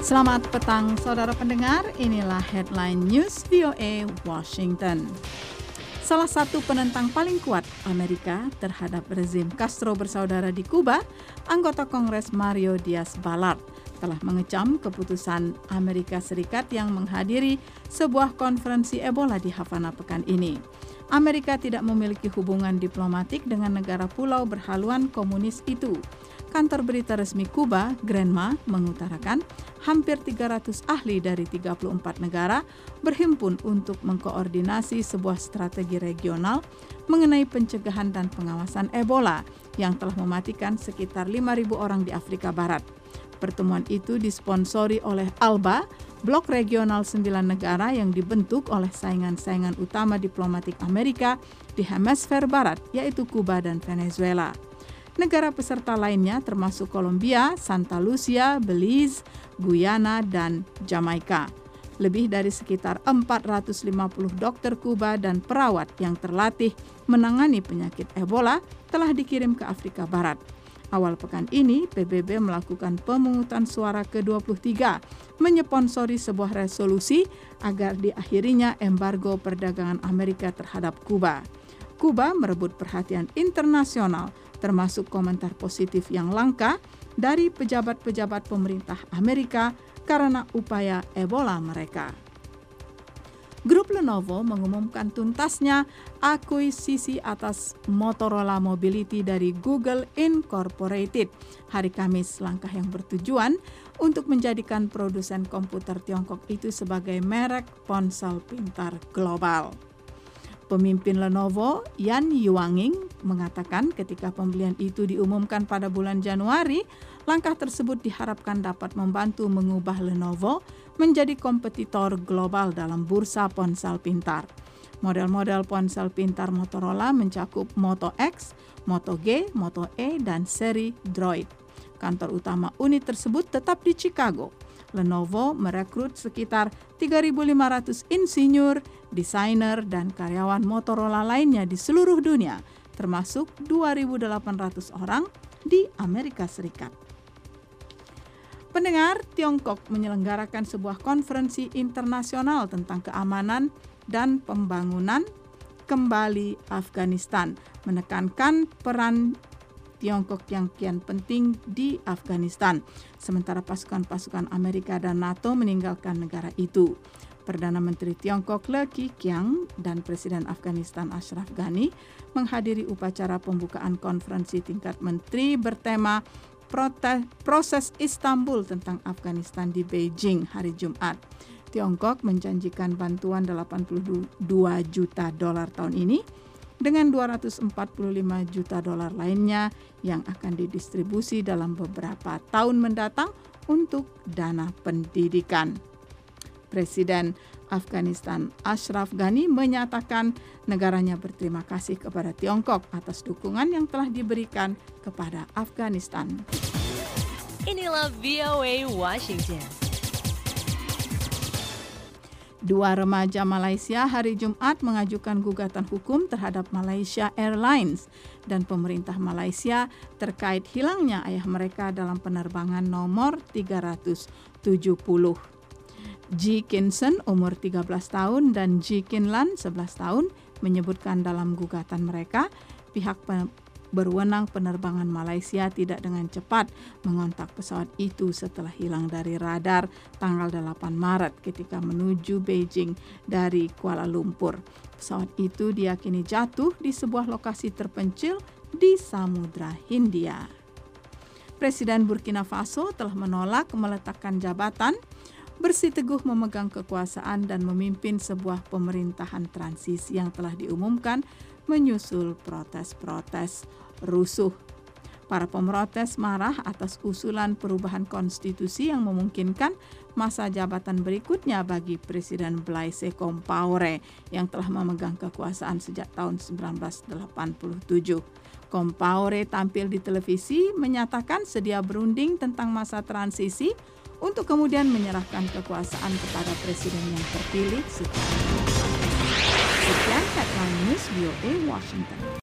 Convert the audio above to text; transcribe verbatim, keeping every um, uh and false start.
Selamat petang saudara pendengar, inilah Headline News V O A Washington. Salah satu penentang paling kuat Amerika terhadap rezim Castro bersaudara di Kuba, anggota Kongres Mario Diaz-Balart, telah mengecam keputusan Amerika Serikat yang menghadiri sebuah konferensi Ebola di Havana pekan ini. Amerika tidak memiliki hubungan diplomatik dengan negara pulau berhaluan komunis itu. Kantor berita resmi Kuba, Granma, mengutarakan hampir tiga ratus ahli dari tiga puluh empat negara berhimpun untuk mengkoordinasi sebuah strategi regional mengenai pencegahan dan pengawasan Ebola yang telah mematikan sekitar lima ribu orang di Afrika Barat. Pertemuan itu disponsori oleh ALBA, blok regional sembilan negara yang dibentuk oleh saingan-saingan utama diplomatik Amerika di hemisfer Barat, yaitu Kuba dan Venezuela. Negara peserta lainnya termasuk Kolombia, Santa Lucia, Belize, Guyana, dan Jamaika. Lebih dari sekitar empat ratus lima puluh dokter Kuba dan perawat yang terlatih menangani penyakit Ebola telah dikirim ke Afrika Barat. Awal pekan ini, P B B melakukan pemungutan suara ke dua puluh tiga, menyponsori sebuah resolusi agar diakhirinya embargo perdagangan Amerika terhadap Kuba. Kuba merebut perhatian internasional, termasuk komentar positif yang langka dari pejabat-pejabat pemerintah Amerika karena upaya Ebola mereka. Grup Lenovo mengumumkan tuntasnya akuisisi atas Motorola Mobility dari Google Incorporated hari Kamis, langkah yang bertujuan untuk menjadikan produsen komputer Tiongkok itu sebagai merek ponsel pintar global. Pemimpin Lenovo, Yan Yuanging, mengatakan ketika pembelian itu diumumkan pada bulan Januari, langkah tersebut diharapkan dapat membantu mengubah Lenovo menjadi kompetitor global dalam bursa ponsel pintar. Model-model ponsel pintar Motorola mencakup Moto X, Moto G, Moto E, dan seri Droid. Kantor utama unit tersebut tetap di Chicago. Lenovo merekrut sekitar tiga ribu lima ratus insinyur, desainer, dan karyawan Motorola lainnya di seluruh dunia, termasuk dua ribu delapan ratus orang di Amerika Serikat. Pendengar, Tiongkok menyelenggarakan sebuah konferensi internasional tentang keamanan dan pembangunan kembali Afghanistan, menekankan peran Tiongkok yang kian penting di Afghanistan, sementara pasukan-pasukan Amerika dan NATO meninggalkan negara itu. Perdana Menteri Tiongkok Le Keqiang dan Presiden Afghanistan Ashraf Ghani menghadiri upacara pembukaan konferensi tingkat menteri bertema Prote- Proses Istanbul tentang Afghanistan di Beijing hari Jumat. Tiongkok menjanjikan bantuan delapan puluh dua juta dolar tahun ini, dengan dua ratus empat puluh lima juta dolar lainnya yang akan didistribusi dalam beberapa tahun mendatang untuk dana pendidikan. Presiden Afghanistan Ashraf Ghani menyatakan negaranya berterima kasih kepada Tiongkok atas dukungan yang telah diberikan kepada Afghanistan. Inilah V O A Washington. Dua remaja Malaysia hari Jumat mengajukan gugatan hukum terhadap Malaysia Airlines dan pemerintah Malaysia terkait hilangnya ayah mereka dalam penerbangan nomor tiga ratus tujuh puluh. Ji Kinson umur tiga belas tahun dan Ji Kinlan sebelas tahun menyebutkan dalam gugatan mereka pihak berwenang penerbangan Malaysia tidak dengan cepat mengontak pesawat itu setelah hilang dari radar tanggal delapan Maret ketika menuju Beijing dari Kuala Lumpur. Pesawat itu diyakini jatuh di sebuah lokasi terpencil di Samudra Hindia. Presiden Burkina Faso telah menolak meletakkan jabatan, bersiteguh memegang kekuasaan dan memimpin sebuah pemerintahan transisi yang telah diumumkan menyusul protes-protes rusuh. Para pemrotes marah atas usulan perubahan konstitusi yang memungkinkan masa jabatan berikutnya bagi Presiden Blaise Compaoré yang telah memegang kekuasaan sejak tahun seribu sembilan ratus delapan puluh tujuh. Compaoré tampil di televisi menyatakan sedia berunding tentang masa transisi untuk kemudian menyerahkan kekuasaan kepada presiden yang terpilih secara. Sekian Headline News V O A Washington.